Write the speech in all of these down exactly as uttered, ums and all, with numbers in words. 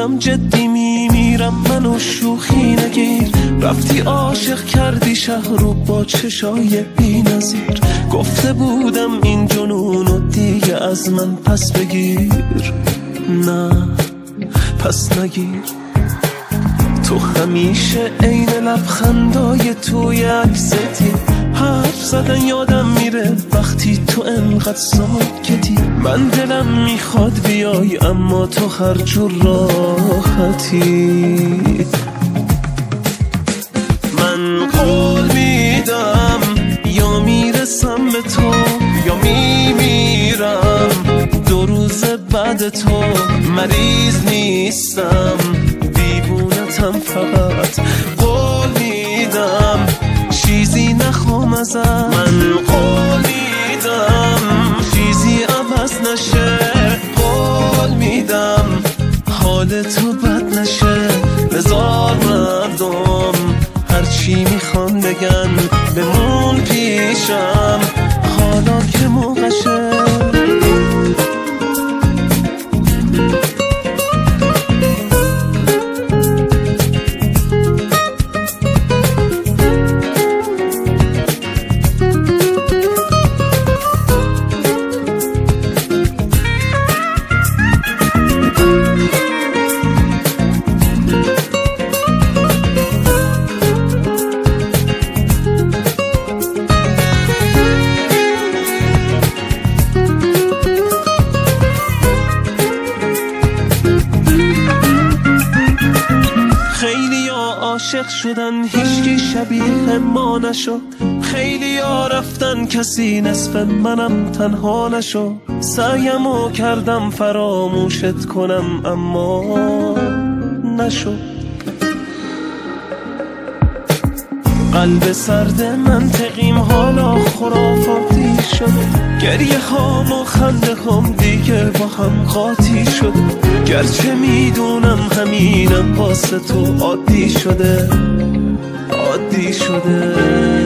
دارم جدی میمیرم منو شوخی نگیر. رفتی عاشق کردی شهر رو با چشای بی نظیر. گفته بودم این جنونو دیگه از من پس بگیر. نه پس نگیر. تو همیشه عین لبخندای توی عکستی. حرف زدن یادم میره وقتی تو انقدر ساکتی. من دلم میخواد بیای اما تو هر جور راحتی. من قول میدم یا میرسم به تو یا میمیرم. دو روز بعد تو مریض نیستم دیوونتم. فقط قول میدم چیزی نخوام ازم. من قول میدم چیزی عوض نشه. قول میدم حال تو بد نشه. بذار مردم هرچی میخوان بگن بمون پیشم حالا که موقعشه. عاشق شدن هیچکی شبیه ما نشد. خیلی ها رفتن کسی نصف منم تنها نشد. سعیمو کردم فراموشت کنم اما نشد. قلب سرد منطقیم حالا خرافاتی شد. گریه هام و خنده هم دیگه با هم قاطی شد. گرچه میدونم همینم واسه تو عادی شده عادی شده.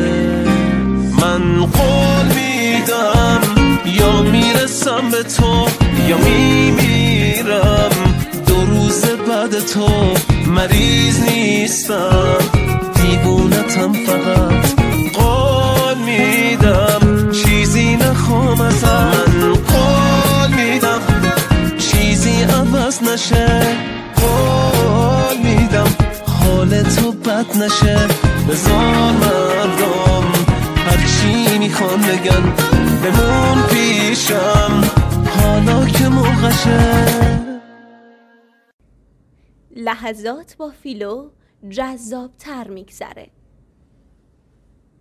من قول میدم یا میرسم به تو یا میمیرم. دو روز بعد تو مریض نیستم دیوونتم. فقط قول میدم چیزی نخوام ازم. من قول میدم چیزی عوض نشه. قول میدم حال تو بد نشه. بذار مردم هرچی میخوان بگن بمون پیشم حالا که موقعشه. لحظات با فیلو جذاب تر میگذره.